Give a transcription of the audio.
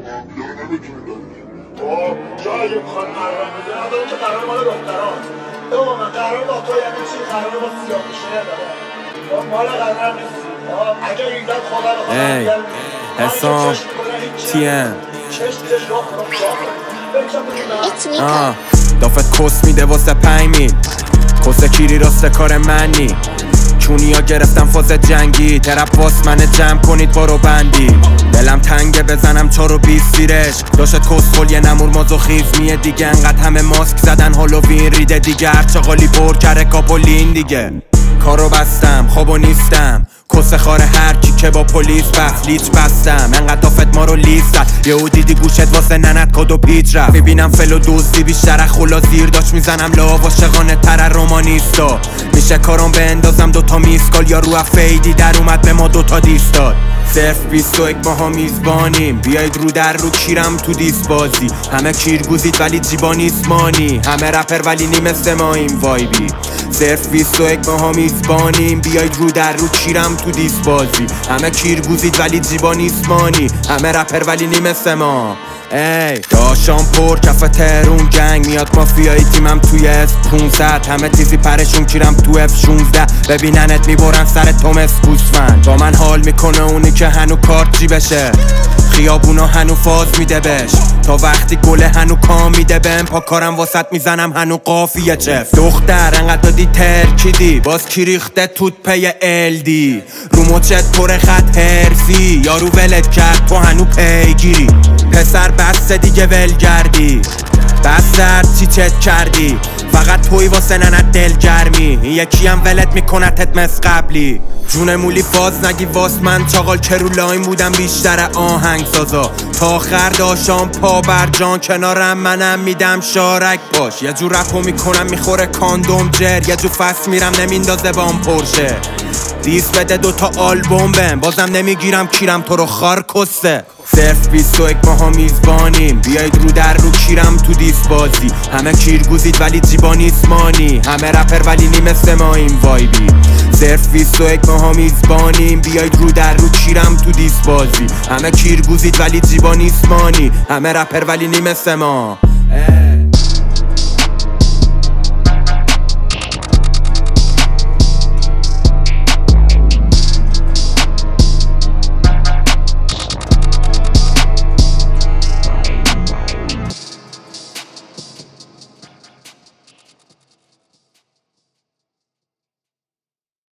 جایی میخواد قرار بزنم دارم که قرار مال دختران من قرار با تو یعنی چی؟ قرار با سیاه میشه مال قرار نیست اگه ایزد خدا حسام تیم دافت کس میده واسه 5 میل کس کیری راست کار منی چونیا گرفتم فاز جنگی طرف واس منه جمع کنید بارو بندی دلم تنگه بزنم 4 و 20 زیرش داشت کسخل یه نمور مازوخیز میه دیگه انقدر همه ماسک زدن هالووین ریده دیگه هرچه قالی بر کره کاپولین دیگه کارو بستم خوابو نیستم کس خاره هر کی که با پلیس بس لیچ بستم انقدر دافت ما رو لیست زد یهو دیدی گوشت واسه ننت کادو پیچ رفت میبینم فلو دوزی بیشتر خلا زیر داشت میزنم لاو عاشقانه تر رومانیستا میشه کارم بندازم 2 تا میسکال یا رو فیدی در اومد به ما 2 تا دیستاد صرف 21 ماها میزبانیم بیاید رو در رو کیرم تو دیس بازی همه کیر گوزید ولی جیبا نیست مانی همه رپر ولی نیمه ماییم وایبی صرف 21 ماها میزبانیم بیاید رو در رو کیرم تو دیس بازی همه کیر گوزید ولی جیبا نیست مانی همه رپر ولی نیمه ما ای داشام پر کف ترون گنگ میاد مافیایی تیمم توی S500 همه تیزی پرشون کیرم تو F16 ببیننت میبرن سر تومس گوسفند با من حال میکنه اونی که هنو کارت جی بشه خیابونا هنو فاز میده بش تا وقتی گله هنو کام میده بهم پا کارم واسط میزنم هنو قافیه چف دختر انقدر دادی ترکیدی باز کی ریخته توت پی LD رو مچت پر خط هرسی یارو ولت کرد تو هنو پیگیری پسر بسته دیگه ولگردی بسر چی چت کردی فقط توی واسه ننت دلگرمی یکی هم ولت میکنتت مس قبلی جون مولی باز نگی واس من چاقال که رو لاین بودم بیشتر آهنگ سازا تا آخر داشام پا بر جان کنارم منم میدم شارک باش یه جور رپو میکنم میخوره کاندوم جر یه جور فس میرم نمیندازه بام پرشه دیس بده 2 تا آلبوم بهم بازم نمیگیرم کیرم تو رو خار کسته صرف 21 ماها میزبانیم بیاید رو در رو کیرم تو دیس بازی همه کیر گوزید ولی جیبا نیست مانی همه رپر ولی نیمه ماییم وایبی صرف 21 ماها میزبانیم بیاید رو در رو کیرم تو دیس بازی همه کیر گوزید ولی جیبا نیست مانی همه رپر ولی نیمه ما